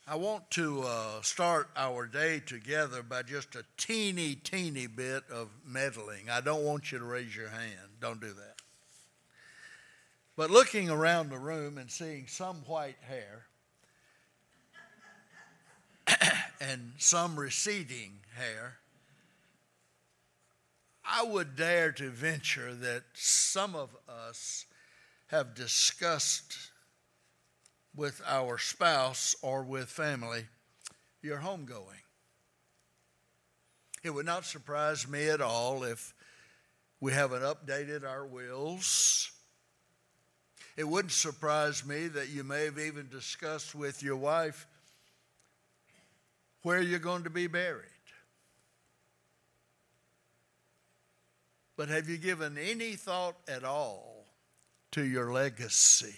I want to start our day together by just a teeny bit of meddling. I don't want you to raise your hand. Don't do that. But looking around the room and seeing some white hair and some receding hair, I would dare to venture that some of us have discussed with our spouse or with family your homegoing. It would not surprise me at all if we haven't updated our wills. It wouldn't surprise me that you may have even discussed with your wife where you're going to be buried. But have you given any thought at all to your legacy?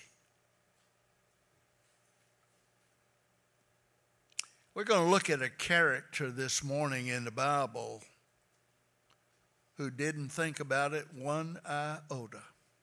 We're going to look at a character this morning in the Bible who didn't think about it one iota.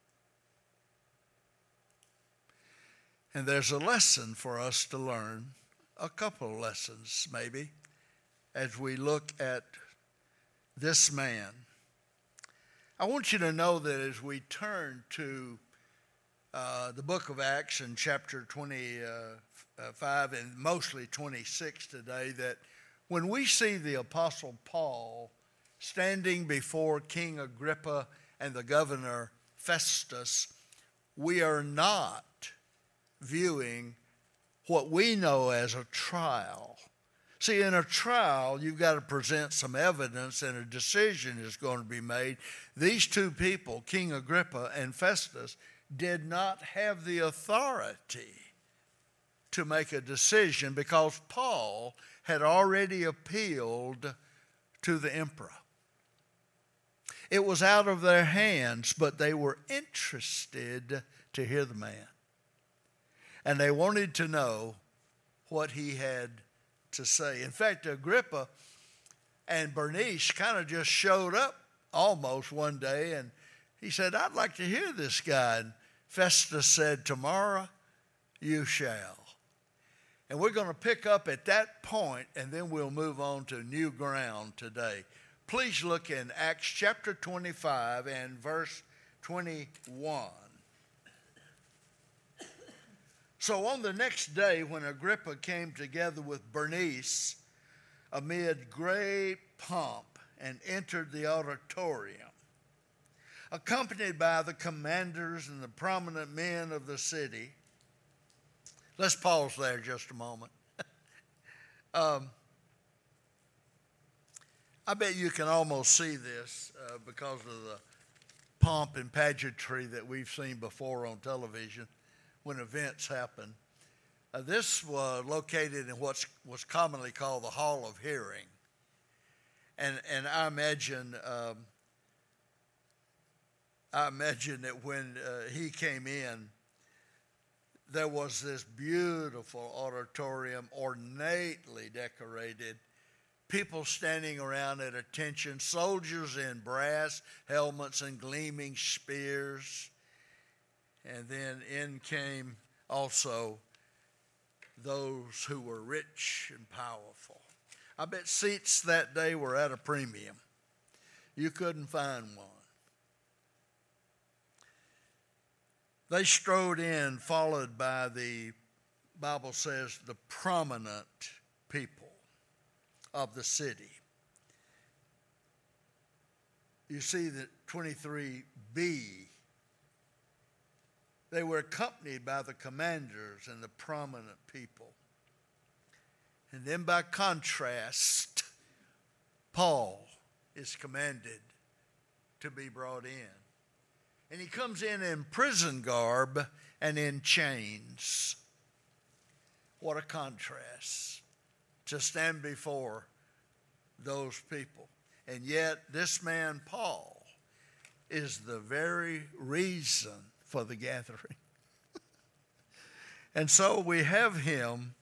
And there's a lesson for us to learn, a couple of lessons maybe, as we look at this man. I want you to know that as we turn to the book of Acts in chapter 25 and mostly 26 today, that when we see the Apostle Paul standing before King Agrippa and the governor Festus, we are not viewing what we know as a trial. See, in a trial, you've got to present some evidence and a decision is going to be made. These two people, King Agrippa and Festus, did not have the authority to make a decision because Paul had already appealed to the emperor. It was out of their hands, but they were interested to hear the man. And they wanted to know what he had to say. In fact, Agrippa and Bernice kind of just showed up almost one day, and he said, "I'd like to hear this guy." And Festus said, "Tomorrow you shall." And we're going to pick up at that point, and then we'll move on to new ground today. Please look in Acts chapter 25 and verse 21. So on the next day, when Agrippa came together with Bernice amid great pomp and entered the auditorium, accompanied by the commanders and the prominent men of the city. Let's pause there just a moment. I bet you can almost see this because of the pomp and pageantry that we've seen before on television when events happen. This was located in what's commonly called the Hall of Hearing. And I imagine that when he came in, there was this beautiful auditorium, ornately decorated, people standing around at attention, soldiers in brass helmets and gleaming spears. And then in came also those who were rich and powerful. I bet seats that day were at a premium. You couldn't find one. They strode in, followed by the Bible says, the prominent people of the city. You see that 23b, they were accompanied by the commanders and the prominent people. And then by contrast, Paul is commanded to be brought in. And he comes in prison garb and in chains. What a contrast to stand before those people. And yet this man, Paul, is the very reason for the gathering. And so we have him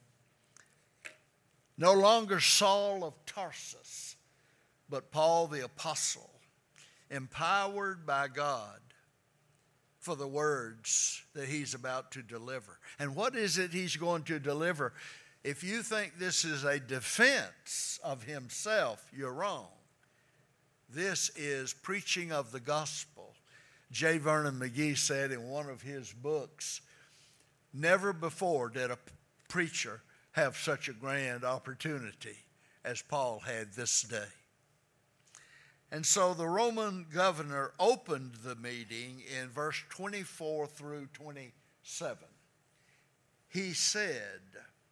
no longer Saul of Tarsus, but Paul the apostle, empowered by God for the words that he's about to deliver. And what is it he's going to deliver? If you think this is a defense of himself, you're wrong. This is preaching of the gospel. J. Vernon McGee said in one of his books, never before did a preacher have such a grand opportunity as Paul had this day. And so the Roman governor opened the meeting in verse 24 through 27. He said,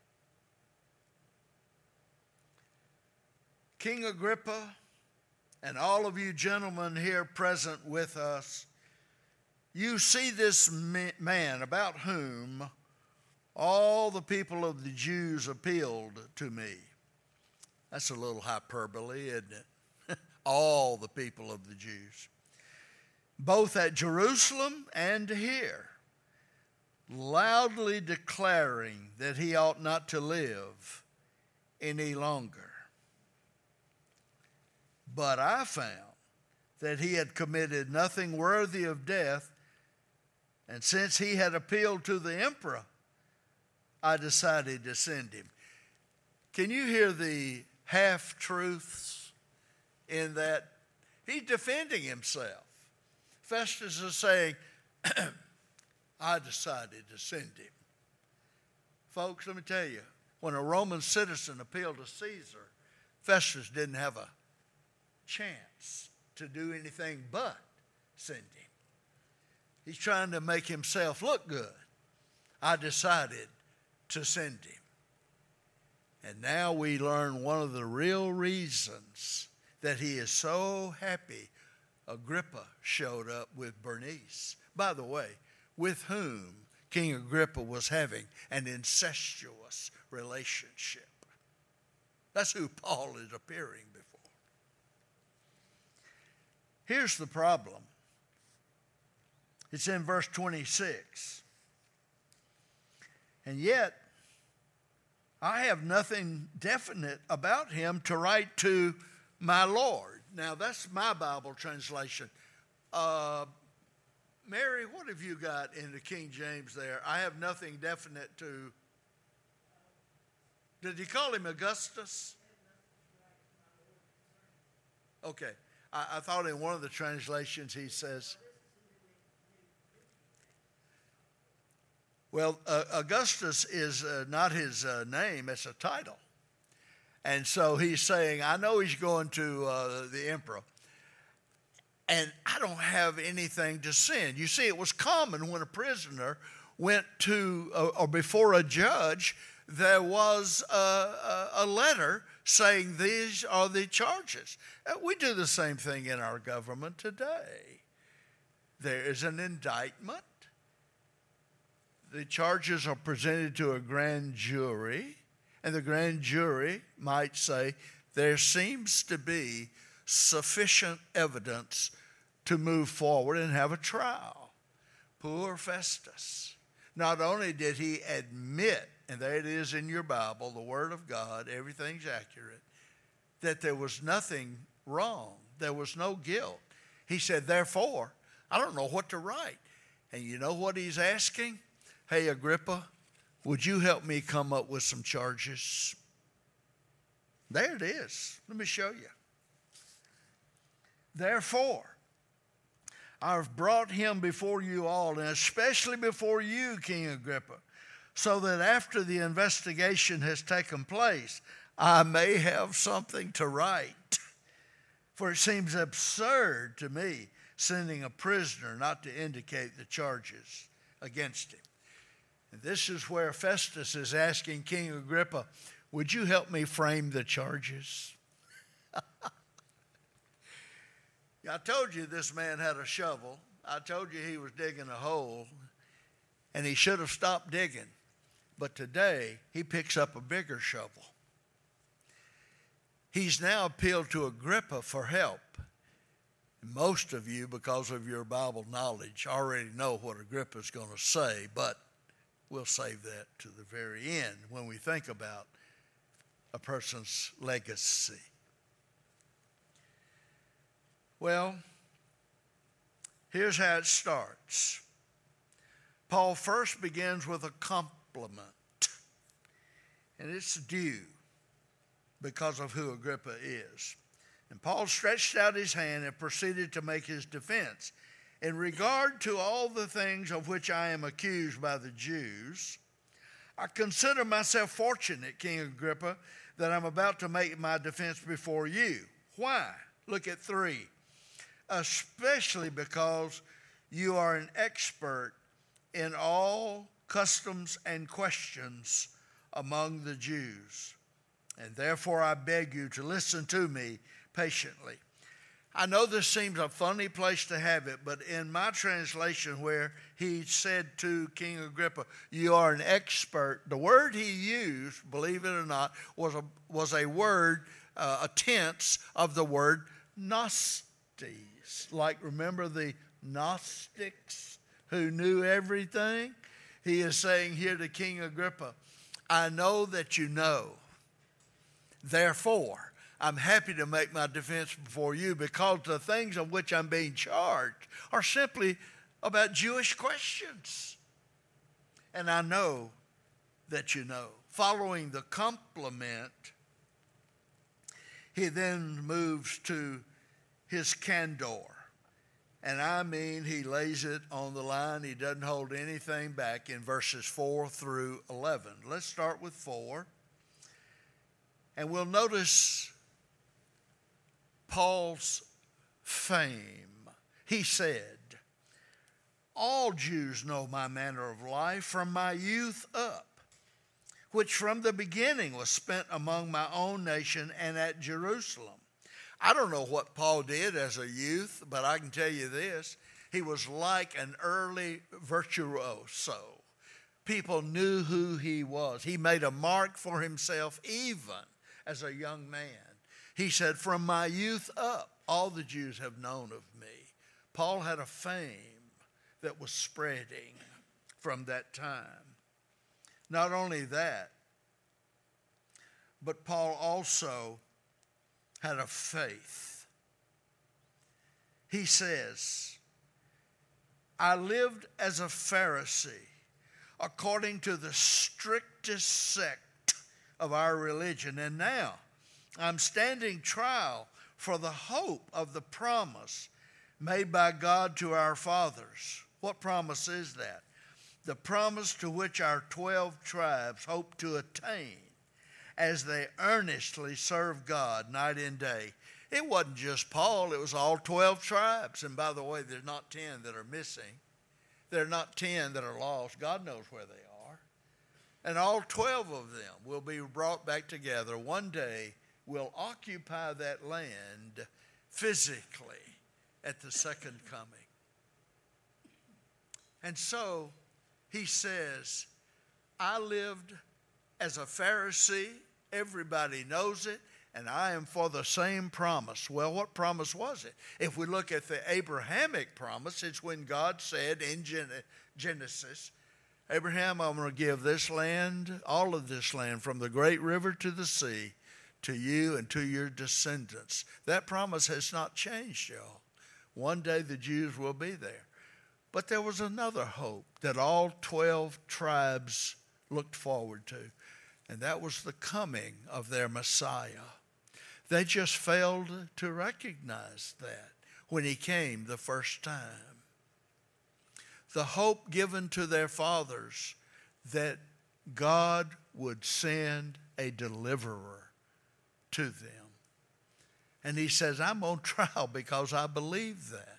King Agrippa, and all of you gentlemen here present with us, you see this man about whom all the people of the Jews appealed to me. That's a little hyperbole, isn't it? All the people of the Jews, both at Jerusalem and here, loudly declaring that he ought not to live any longer. But I found that he had committed nothing worthy of death, and since he had appealed to the emperor, I decided to send him. Can you hear the half-truths in that? He's defending himself. Festus is saying, I decided to send him. Folks, let me tell you, when a Roman citizen appealed to Caesar, Festus didn't have a chance to do anything but send him. He's trying to make himself look good. I decided to send him. And now we learn one of the real reasons that he is so happy Agrippa showed up with Bernice. By the way, with whom King Agrippa was having an incestuous relationship. That's who Paul is appearing before. Here's the problem. It's in verse 26. And yet, I have nothing definite about him to write to my Lord. Now, that's my Bible translation. Mary, what have you got in the King James there? I have nothing definite to... Did he call him Augustus? Okay. I thought in one of the translations he says... Well, Augustus is not his name, it's a title. And so he's saying, I know he's going to the emperor, and I don't have anything to send. You see, it was common when a prisoner went to, or before a judge, there was a letter saying these are the charges. We do the same thing in our government today. There is an indictment. The charges are presented to a grand jury, and the grand jury might say, there seems to be sufficient evidence to move forward and have a trial. Poor Festus. Not only did he admit, and there it is in your Bible, the Word of God, everything's accurate, that there was nothing wrong. There was no guilt. He said, therefore, I don't know what to write. And you know what he's asking? Hey, Agrippa, would you help me come up with some charges? There it is. Let me show you. Therefore, I've brought him before you all, and especially before you, King Agrippa, so that after the investigation has taken place, I may have something to write. For it seems absurd to me sending a prisoner not to indicate the charges against him. And this is where Festus is asking King Agrippa, would you help me frame the charges? I told you this man had a shovel. I told you he was digging a hole, and he should have stopped digging. But today, he picks up a bigger shovel. He's now appealed to Agrippa for help. Most of you, because of your Bible knowledge, already know what Agrippa's going to say, but we'll save that to the very end when we think about a person's legacy. Well, here's how it starts. Paul first begins with a compliment. and it's due because of who Agrippa is. And Paul stretched out his hand and proceeded to make his defense. In regard to all the things of which I am accused by the Jews, I consider myself fortunate, King Agrippa, that I'm about to make my defense before you. Why? Look at 3. Especially because you are an expert in all customs and questions among the Jews. And therefore I beg you to listen to me patiently. I know this seems a funny place to have it, but in my translation where he said to King Agrippa, you are an expert, the word he used, believe it or not, was a word, a tense of the word Gnostes. Like, remember the Gnostics who knew everything? He is saying here to King Agrippa, I know that you know. Therefore, I'm happy to make my defense before you because the things of which I'm being charged are simply about Jewish questions. And I know that you know. Following the compliment, he then moves to his candor. And I mean, he lays it on the line. He doesn't hold anything back in verses 4 through 11. Let's start with 4. And we'll notice Paul's fame. He said, all Jews know my manner of life from my youth up, which from the beginning was spent among my own nation and at Jerusalem. I don't know what Paul did as a youth, but I can tell you this. He was like an early virtuoso. People knew who he was. He made a mark for himself even as a young man. He said, from my youth up, all the Jews have known of me. Paul had a fame that was spreading from that time. Not only that, but Paul also had a faith. He says, I lived as a Pharisee according to the strictest sect of our religion, and now I'm standing trial for the hope of the promise made by God to our fathers. What promise is that? The promise to which our 12 tribes hope to attain as they earnestly serve God night and day. It wasn't just Paul, it was all 12 tribes. And by the way, there's not 10 that are missing. There are not 10 that are lost. God knows where they are. And all 12 of them will be brought back together. One day will occupy that land physically at the second coming. And so he says, I lived as a Pharisee. Everybody knows it. And I am for the same promise. Well, what promise was it? If we look at the Abrahamic promise, it's when God said in Genesis, Abraham, I'm going to give this land, all of this land, from the great river to the sea, to you and to your descendants. That promise has not changed, y'all. One day the Jews will be there. But there was another hope that all 12 tribes looked forward to, and that was the coming of their Messiah. They just failed to recognize that when he came the first time. The hope given to their fathers that God would send a deliverer to them. And he says, I'm on trial because I believe that.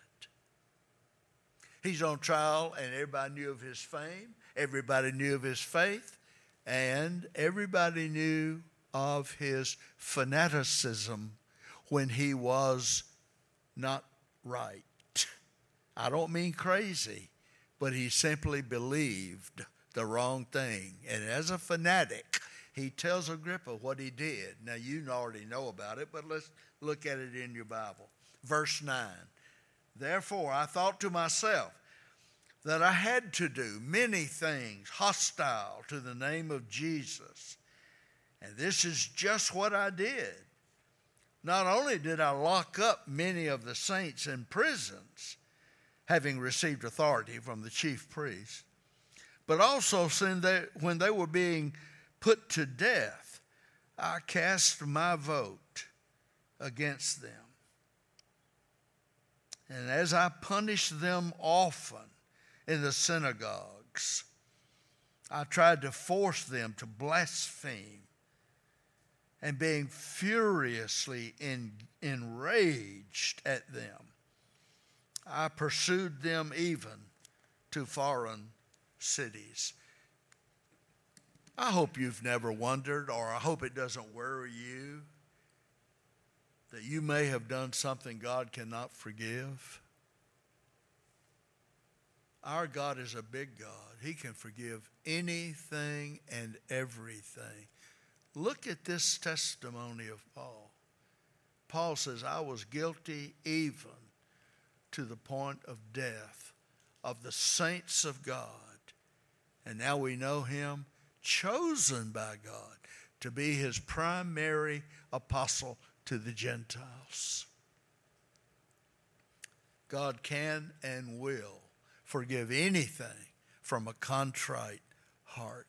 He's on trial, and everybody knew of his fame. Everybody knew of his faith. And everybody knew of his fanaticism when he was not right. I don't mean crazy, but he simply believed the wrong thing. And as a fanatic, he tells Agrippa what he did. Now, you already know about it, but let's look at it in your Bible. Verse 9. Therefore, I thought to myself that I had to do many things hostile to the name of Jesus. And this is just what I did. Not only did I lock up many of the saints in prisons, having received authority from the chief priests, but also when they were being put to death, I cast my vote against them. And as I punished them often in the synagogues, I tried to force them to blaspheme. And being furiously enraged at them, I pursued them even to foreign cities. I hope you've never wondered, or I hope it doesn't worry you, that you may have done something God cannot forgive. Our God is a big God. He can forgive anything and everything. Look at this testimony of Paul. Paul says, I was guilty even to the point of death of the saints of God. And now we know him, chosen by God to be his primary apostle to the Gentiles. God can and will forgive anything from a contrite heart.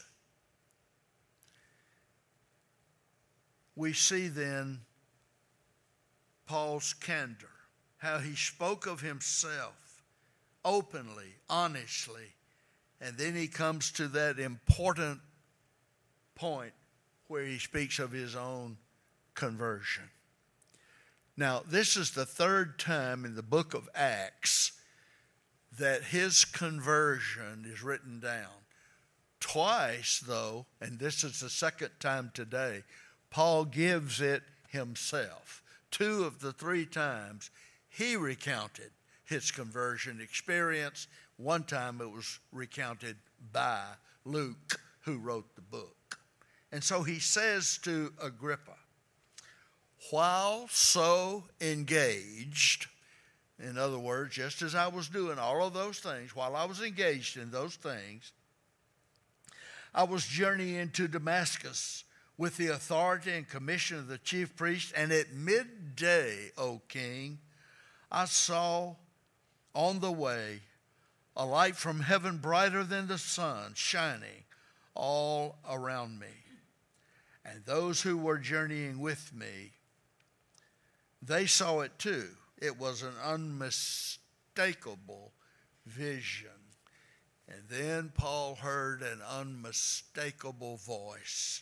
We see then Paul's candor, how he spoke of himself openly, honestly, and then he comes to that important point where he speaks of his own conversion. Now, this is the third time in the book of Acts that his conversion is written down. Twice, though, and this is the second time today, Paul gives it himself. 2 of the 3 times he recounted his conversion experience. 1 time it was recounted by Luke, who wrote the book. And so he says to Agrippa, while so engaged, in other words, just as I was doing all of those things, while I was engaged in those things, I was journeying to Damascus with the authority and commission of the chief priest, and at midday, O king, I saw on the way a light from heaven brighter than the sun shining all around me. And those who were journeying with me, they saw it too. It was an unmistakable vision. And then Paul heard an unmistakable voice.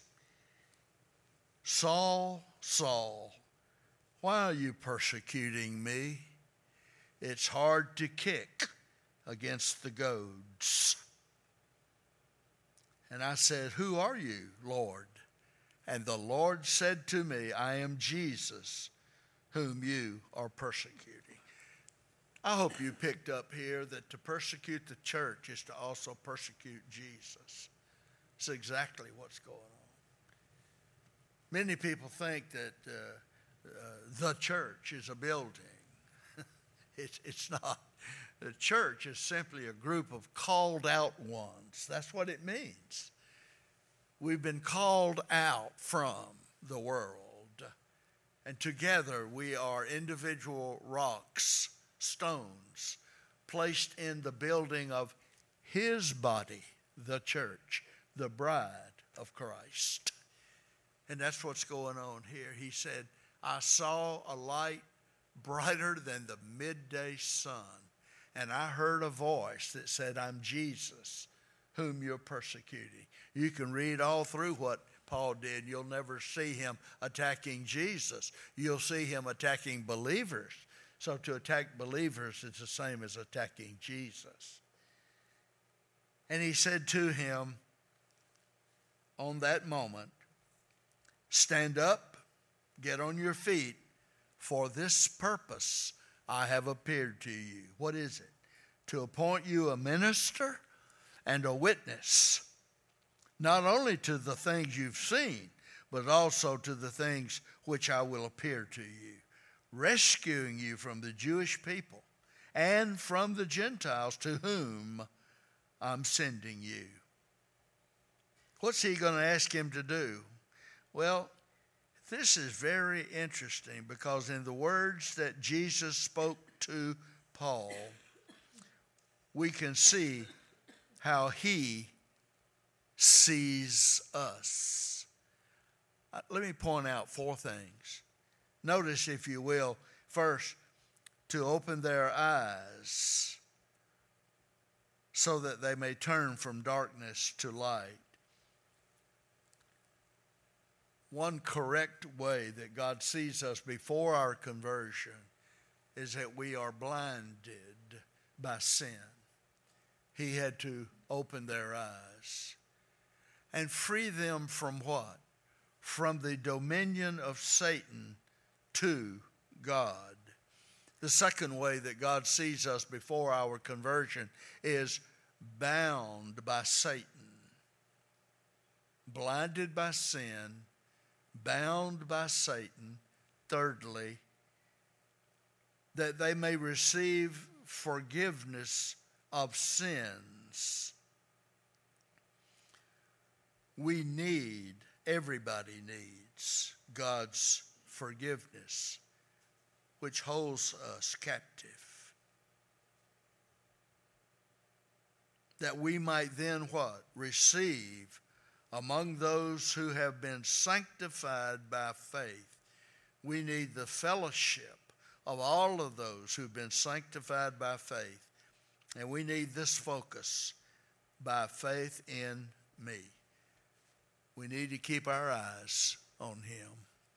Saul, Saul, why are you persecuting me? It's hard to kick against the goads. And I said, who are you, Lord? And the Lord said to me, I am Jesus, whom you are persecuting. I hope you picked up here that to persecute the church is to also persecute Jesus. It's exactly what's going on. Many people think that the church is a building. It's not. The church is simply a group of called out ones. That's what it means. We've been called out from the world. And together we are individual rocks, stones, placed in the building of his body, the church, the bride of Christ. And that's what's going on here. He said, I saw a light brighter than the midday sun, and I heard a voice that said, I'm Jesus, whom you're persecuting. You can read all through what Paul did. You'll never see him attacking Jesus. You'll see him attacking believers. So to attack believers is the same as attacking Jesus. And he said to him on that moment, stand up, get on your feet, for this purpose I have appeared to you. What is it? To appoint you a minister and a witness, not only to the things you've seen, but also to the things which I will appear to you, rescuing you from the Jewish people and from the Gentiles to whom I'm sending you. What's he going to ask him to do? Well, this is very interesting because in the words that Jesus spoke to Paul, we can see how he sees us. Let me point out 4 things. Notice, if you will, first, to open their eyes so that they may turn from darkness to light. One correct way that God sees us before our conversion is that we are blinded by sin. He had to open their eyes and free them from what? From the dominion of Satan to God. The second way that God sees us before our conversion is bound by Satan. Blinded by sin, bound by Satan. Thirdly, that they may receive forgiveness of sins. Everybody needs God's forgiveness, which holds us captive. That we might then what? Receive among those who have been sanctified by faith. We need the fellowship of all of those who've been sanctified by faith. And we need this focus: by faith in me. We need to keep our eyes on him.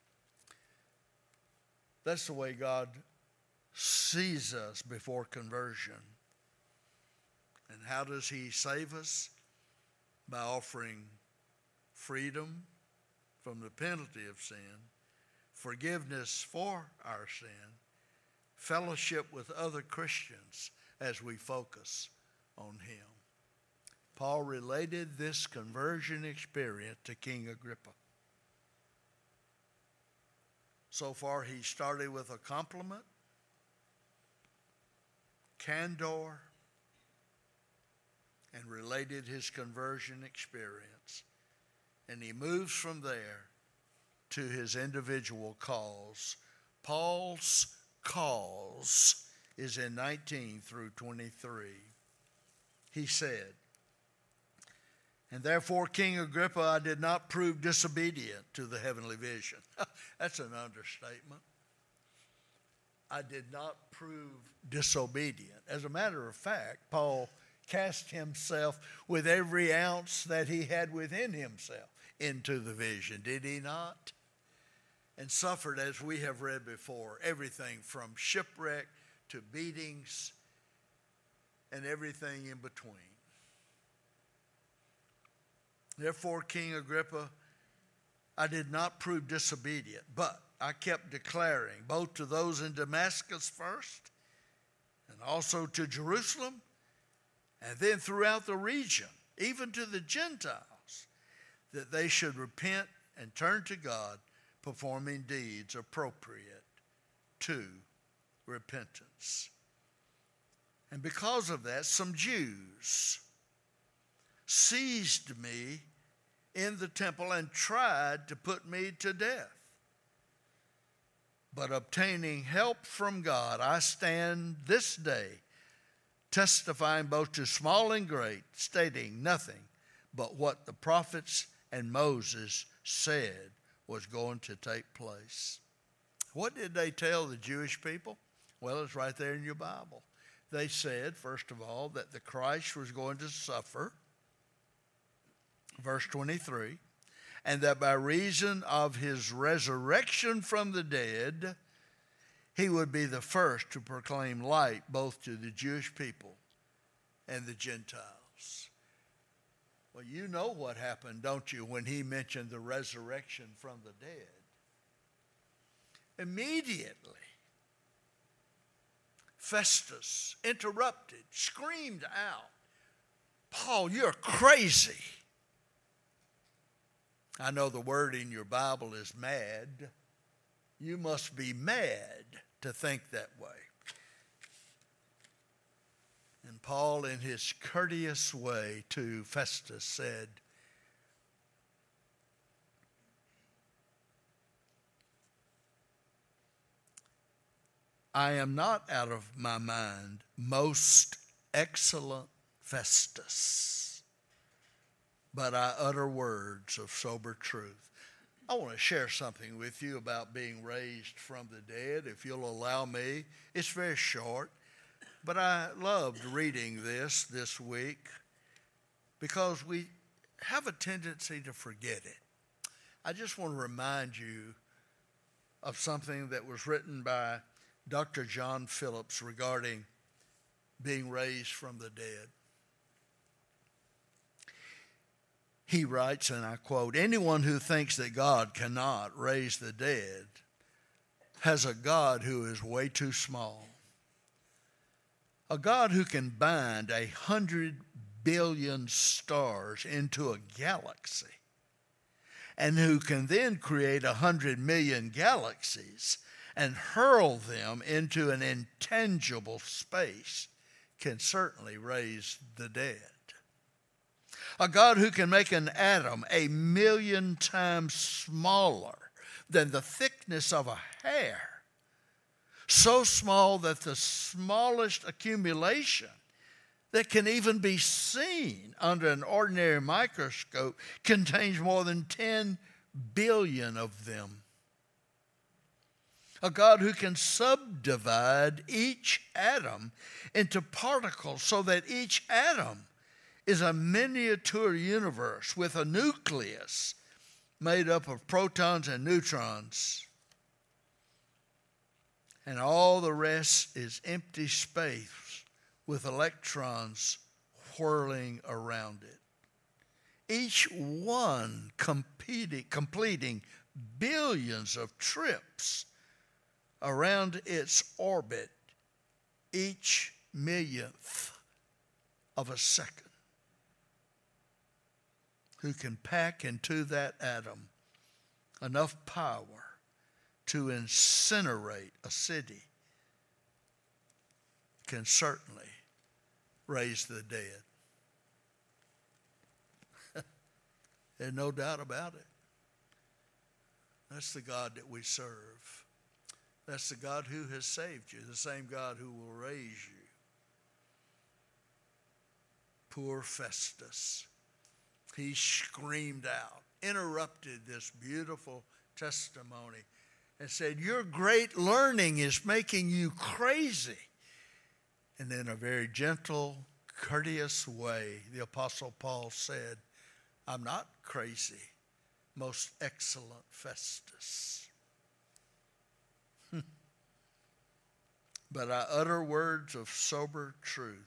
That's the way God sees us before conversion. And how does he save us? By offering freedom from the penalty of sin, forgiveness for our sin, fellowship with other Christians as we focus on him. Paul related this conversion experience to King Agrippa. So far, he started with a compliment, candor, and related his conversion experience. And he moves from there to his individual calls. Paul's calls is in 19 through 23. He said, "And therefore, King Agrippa, I did not prove disobedient to the heavenly vision." That's an understatement. I did not prove disobedient. As a matter of fact, Paul cast himself with every ounce that he had within himself into the vision, did he not? And suffered, as we have read before, everything from shipwreck to beatings and everything in between. Therefore, King Agrippa, I did not prove disobedient, but I kept declaring, both to those in Damascus first, and also to Jerusalem, and then throughout the region, even to the Gentiles, that they should repent and turn to God, performing deeds appropriate to repentance. And because of that, some Jews seized me in the temple and tried to put me to death. But obtaining help from God, I stand this day testifying both to small and great, stating nothing but what the prophets and Moses said was going to take place. What did they tell the Jewish people? Well, it's right there in your Bible. They said, first of all, that the Christ was going to suffer, verse 23, and that by reason of his resurrection from the dead, he would be the first to proclaim light both to the Jewish people and the Gentiles. Well, you know what happened, don't you, when he mentioned the resurrection from the dead? Immediately, Festus interrupted, screamed out, "Paul, you're crazy." I know the word in your Bible is mad. You must be mad to think that way. And Paul, in his courteous way to Festus, said, "I am not out of my mind, most excellent Festus." but I utter words of sober truth. I want to share something with you about being raised from the dead, if you'll allow me. It's very short, but I loved reading this week because we have a tendency to forget it. I just want to remind you of something that was written by Dr. John Phillips regarding being raised from the dead. He writes, and I quote, "Anyone who thinks that God cannot raise the dead has a God who is way too small. A God who can bind 100 billion stars into a galaxy and who can then create 100 million galaxies and hurl them into an intangible space can certainly raise the dead. A God who can make an atom 1,000,000 times smaller than the thickness of a hair, so small that the smallest accumulation that can even be seen under an ordinary microscope contains more than 10 billion of them. A God who can subdivide each atom into particles so that each atom is a miniature universe with a nucleus made up of protons and neutrons. And all the rest is empty space with electrons whirling around it. Each one completing billions of trips around its orbit each millionth of a second. Who can pack into that atom enough power to incinerate a city can certainly raise the dead. There's no doubt about it. That's the God that we serve. That's the God who has saved you, the same God who will raise you. Poor Festus. He screamed out, interrupted this beautiful testimony, and said, "Your great learning is making you crazy." And in a very gentle, courteous way, the Apostle Paul said, "I'm not crazy, most excellent Festus. But I utter words of sober truth,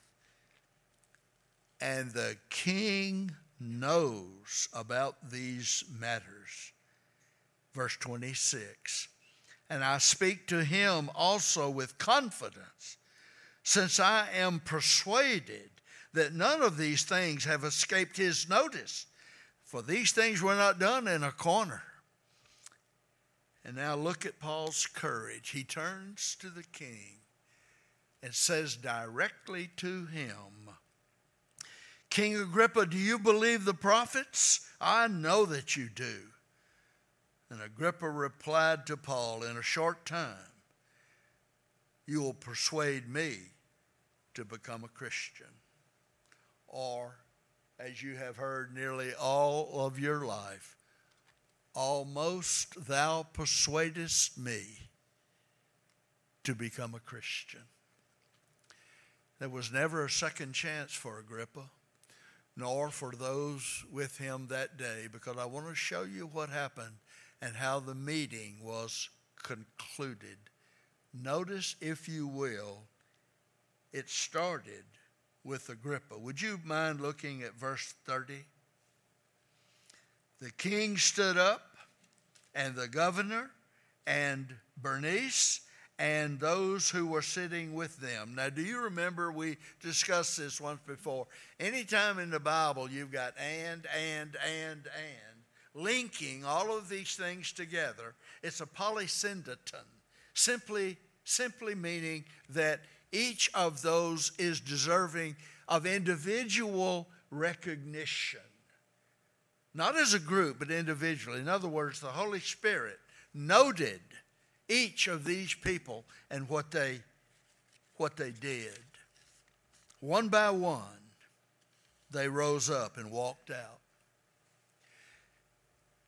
and the king knows about these matters." Verse 26, "And I speak to him also with confidence, since I am persuaded that none of these things have escaped his notice. For these things were not done in a corner." And now look at Paul's courage. He turns to the king and says directly to him, "King Agrippa, do you believe the prophets? I know that you do." And Agrippa replied to Paul, "In a short time, you will persuade me to become a Christian." Or, as you have heard nearly all of your life, "Almost thou persuadest me to become a Christian." There was never a second chance for Agrippa, nor for those with him that day, because I want to show you what happened and how the meeting was concluded. Notice, if you will, it started with Agrippa. Would you mind looking at verse 30? "The king stood up, and the governor, and Bernice, and those who were sitting with them." Now, do you remember we discussed this once before? Anytime in the Bible you've got and, linking all of these things together, it's a polysyndeton, simply meaning that each of those is deserving of individual recognition. Not as a group, but individually. In other words, the Holy Spirit noted each of these people and what they did. One by one, they rose up and walked out.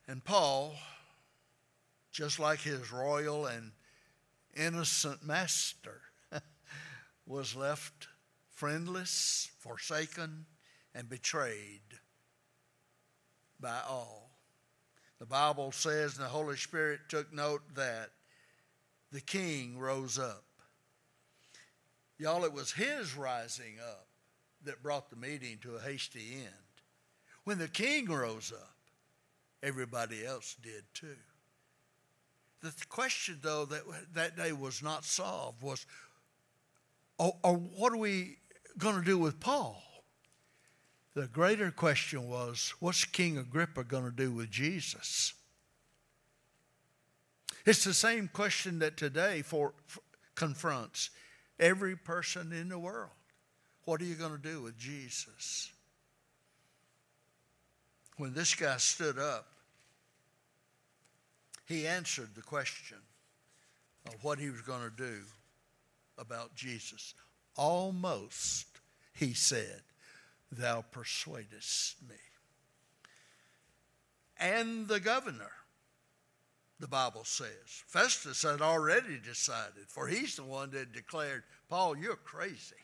And Paul, just like his royal and innocent master, was left friendless, forsaken, and betrayed by all. The Bible says, and the Holy Spirit took note that the king rose up. Y'all, it was his rising up that brought the meeting to a hasty end. When the king rose up, everybody else did too. The question, though, that day was not solved was, what are we going to do with Paul? The greater question was, what's King Agrippa going to do with Jesus? It's the same question that today confronts every person in the world. What are you going to do with Jesus? When this guy stood up, he answered the question of what he was going to do about Jesus. Almost, he said, thou persuadest me. And the governor, the Bible says, Festus had already decided, for he's the one that declared, Paul, you're crazy.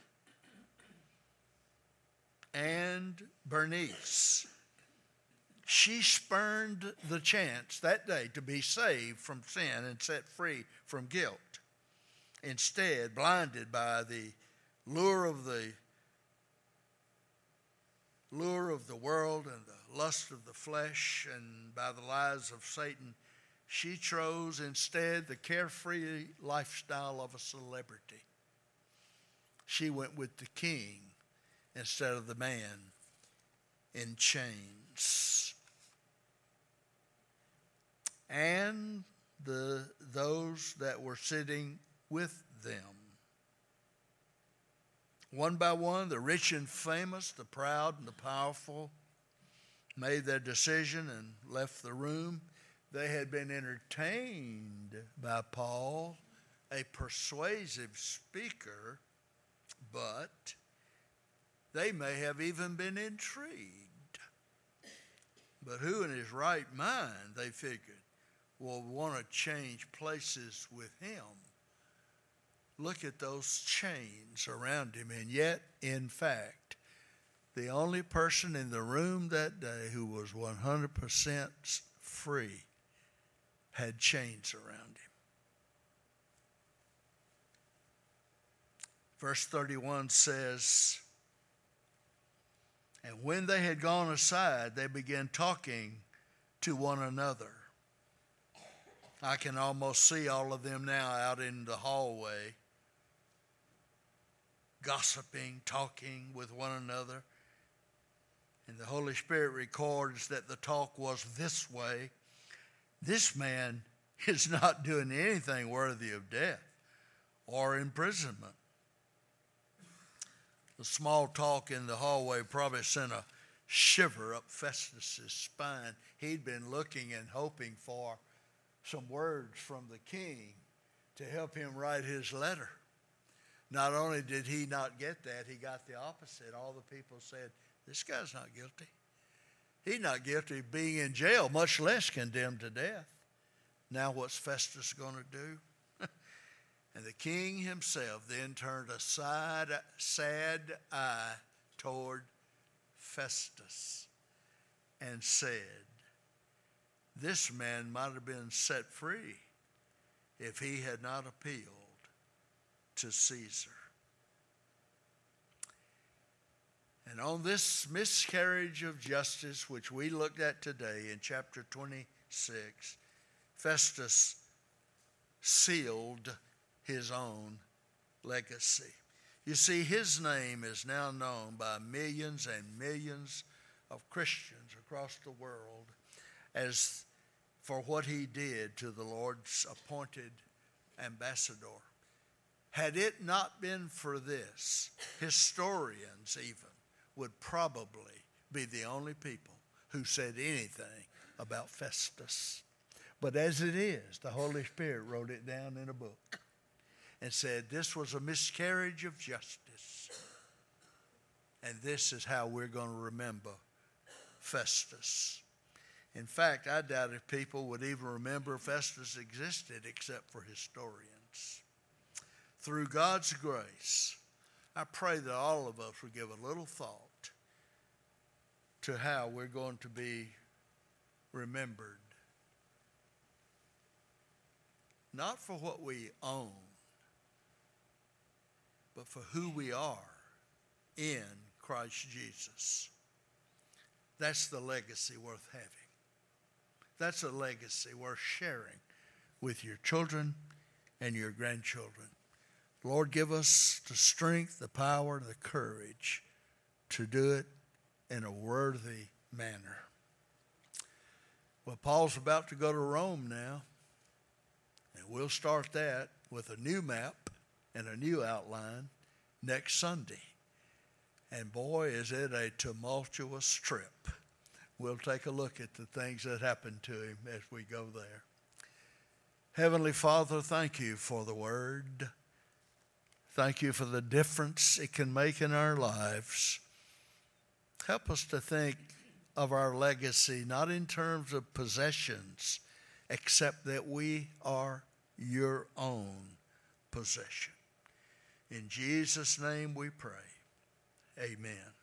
And Bernice, she spurned the chance that day to be saved from sin and set free from guilt. Instead, blinded by the lure of the world and the lust of the flesh and by the lies of Satan, she chose instead the carefree lifestyle of a celebrity. She went with the king instead of the man in chains. And those that were sitting with them. One by one, the rich and famous, the proud and the powerful, made their decision and left the room. They had been entertained by Paul, a persuasive speaker, but they may have even been intrigued. But who in his right mind, they figured, will want to change places with him? Look at those chains around him. And yet, in fact, the only person in the room that day who was 100% free had chains around him. Verse 31 says, and when they had gone aside, they began talking to one another. I can almost see all of them now out in the hallway, gossiping, talking with one another. And the Holy Spirit records that the talk was this way: this man is not doing anything worthy of death or imprisonment. The small talk in the hallway probably sent a shiver up Festus's spine. He'd been looking and hoping for some words from the king to help him write his letter. Not only did he not get that, he got the opposite. All the people said, this guy's not guilty. He's not guilty of being in jail, much less condemned to death. Now what's Festus going to do? And the king himself then turned a sad eye toward Festus and said, this man might have been set free if he had not appealed to Caesar. And on this miscarriage of justice, which we looked at today in chapter 26, Festus sealed his own legacy. You see, his name is now known by millions and millions of Christians across the world as for what he did to the Lord's appointed ambassador. Had it not been for this, historians even would probably be the only people who said anything about Festus. But as it is, the Holy Spirit wrote it down in a book and said this was a miscarriage of justice. And this is how we're going to remember Festus. In fact, I doubt if people would even remember Festus existed except for historians. Through God's grace, I pray that all of us would give a little thought to how we're going to be remembered. Not for what we own, but for who we are in Christ Jesus. That's the legacy worth having. That's a legacy worth sharing with your children and your grandchildren. Lord, give us the strength, the power, the courage to do it in a worthy manner. Well, Paul's about to go to Rome now, and we'll start that with a new map and a new outline next Sunday. And boy, is it a tumultuous trip. We'll take a look at the things that happened to him as we go there. Heavenly Father, thank you for the word. Thank you for the difference it can make in our lives. Help us to think of our legacy not in terms of possessions, except that we are your own possession. In Jesus' name we pray. Amen.